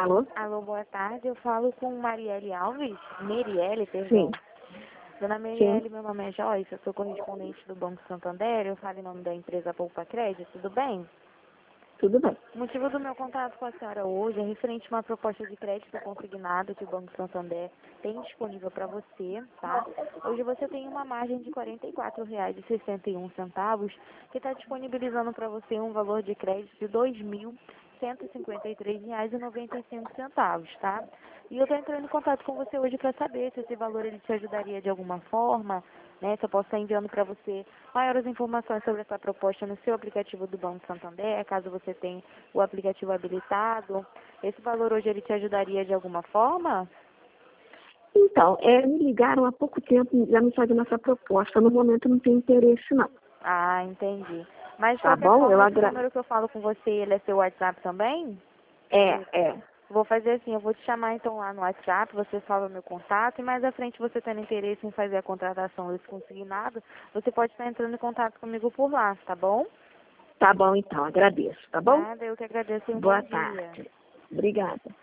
Alô? Alô, boa tarde. Eu falo com Marielle Alves. Merielle, perdão. Sim. Dona Merielle, meu nome é Joyce, eu sou correspondente do Banco Santander. Eu falo em nome da empresa Poupa Crédito, tudo bem? Tudo bem. O motivo do meu contato com a senhora hoje é referente a uma proposta de crédito consignado que o Banco Santander tem disponível para você, tá? Hoje você tem uma margem de R$ 44,61, que está disponibilizando para você um valor de crédito de R$ 2.153,95, tá? E eu estou entrando em contato com você hoje para saber se esse valor ele te ajudaria de alguma forma, né? Se eu posso estar enviando para você maiores informações sobre essa proposta no seu aplicativo do Banco Santander, caso você tenha o aplicativo habilitado. Esse valor hoje ele te ajudaria de alguma forma? Então, me ligaram há pouco tempo, já me fazendo essa proposta. No momento não tem interesse, não. Ah, entendi. Mas de Tá qualquer bom? Eu forma, esse agradeço. número que eu falo com você, ele é seu WhatsApp também? É. Vou fazer assim, eu vou te chamar então lá no WhatsApp, você fala o meu contato, e mais à frente você tendo interesse em fazer a contratação desse consignado, você pode estar entrando em contato comigo por lá, tá bom? Tá bom, então. Agradeço, tá bom? Nada, eu que agradeço e um bom Boa dia. tarde. Obrigada.